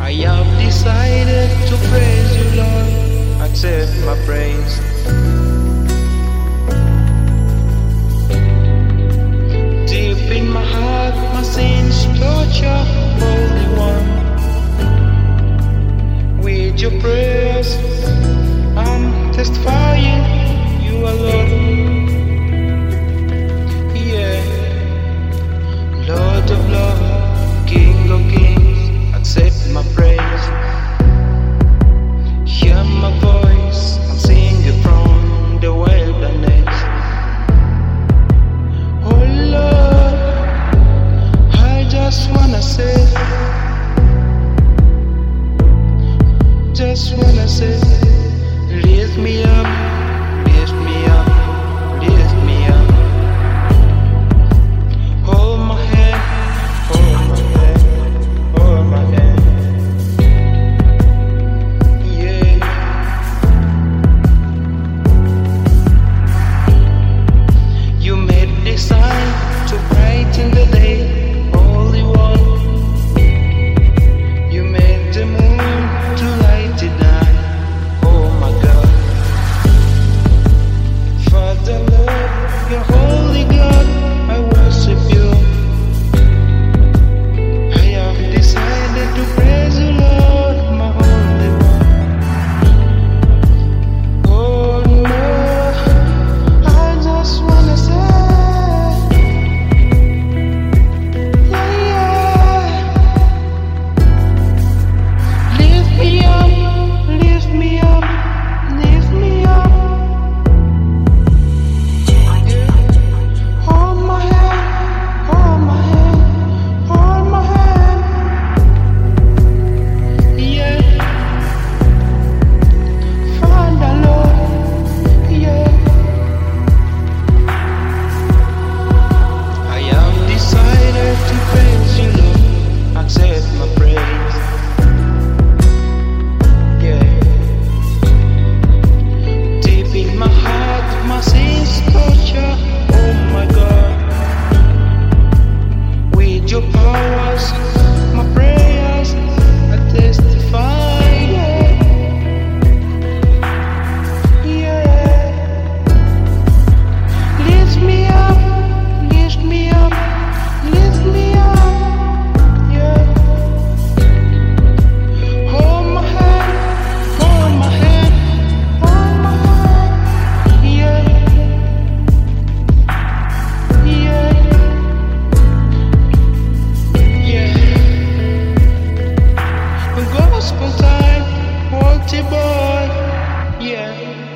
I have decided to praise you, Lord. Accept my praise. Deep in my heart, my sins torture, Holy One. With your prayers, I'm testifying you alone. Yeah, Lord of Lords, King of Kings, accept my praise. Hear my voice, I'm singing from the wilderness. Oh Lord, I just wanna say, lift me up, lift me up, lift me up. Hold my hand, hold my hand, hold my hand. Yeah. You made the sign to brighten the day, Holy One. You made the moon to light it up. You're holy God, I worship you. I have decided to praise you, Lord, my holy one. Oh no, I just wanna say, yeah, yeah. Lift me up, lift me up, lift me up. Gospel time, multi boy, yeah.